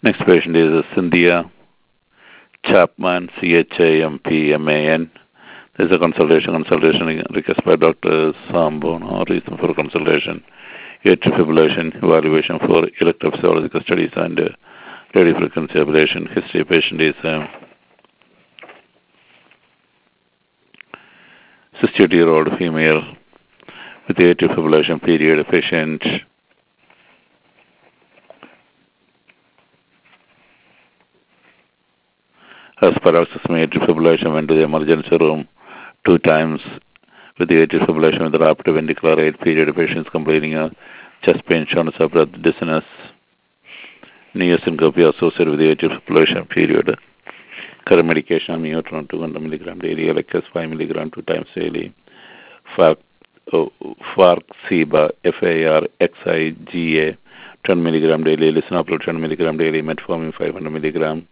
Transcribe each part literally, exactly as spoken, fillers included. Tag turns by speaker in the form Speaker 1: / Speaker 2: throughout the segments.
Speaker 1: Next patient is Cynthia Chapman, C H A M P M A N. There is a consultation. Consultation request by Doctor Sambono. Reason for consultation: atrial fibrillation, evaluation for electrophysiological studies and uh, radiofrequency ablation. History: patient is uh, sixty-eight-year-old female with atrial fibrillation period. Patient has paroxysmal atrial fibrillation, went to the emergency room two times with the atrial fibrillation with the rapid ventricular rate period. Patients complaining of chest pain, shortness of breath, dizziness, neosyncope associated with the atrial fibrillation period. Current medication, amiodarone two hundred milligram daily, L X five milligram two times daily, Farc, oh, Farxiga, F A R X I G A ten milligram daily, lisinopril ten milligram daily, metformin five hundred milligram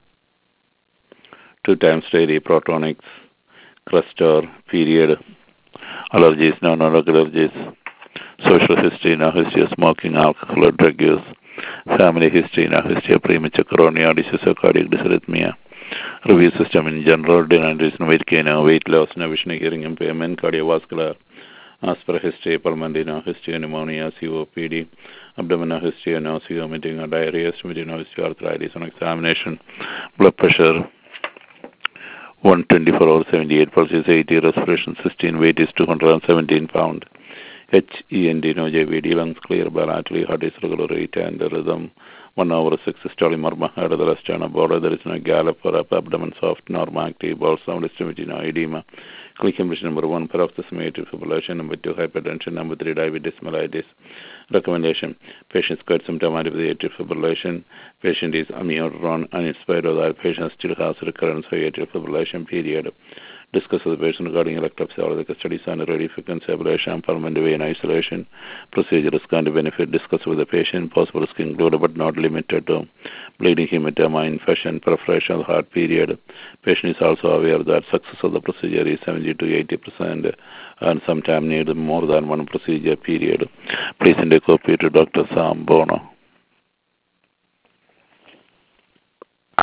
Speaker 1: two times daily, Protonics, Crestor, period, allergies, non-allergic allergies, social history, no history of smoking, alcohol, or drug use, family history, no history of premature coronary disease or cardiac dysarrhythmia, review system in general, dehydration, weight gain, weight loss, no vision, hearing impairment, cardiovascular, as per history, pulmonary, no history, pneumonia, C O P D, abdominal history, nausea, vomiting, or diarrhea, estimated no history, arthritis, on examination, blood pressure, one twenty-four over seventy-eight, pulse is eighty, respiration sixteen, weight is two hundred seventeen pound. H E N D, no J V D, lungs clear bilaterally, heart is regular rate and rhythm, one over six systolic murmur, head of the rest on a border, there is no gallop or up, abdomen soft, normal active, bowel sound, estimate, no edema. Click impression number one, paroxysmal atrial fibrillation, number two, hypertension, number three, diabetes mellitus. Recommendation: patient quite symptomatic with atrial fibrillation. Patient is amiodarone, and in spite of that, patient still has recurrence of atrial fibrillation period. Discuss with the patient regarding electrophysiological studies and radiofrequency ablation, pulmonary vein isolation, procedure risk and benefit. Discuss with the patient. Possible risk included but not limited to bleeding, hematoma, infection, perforation of the heart period. Patient is also aware that success of the procedure is seventy to eighty percent and sometimes need more than one procedure period. Please send a copy to Doctor Sam Bono.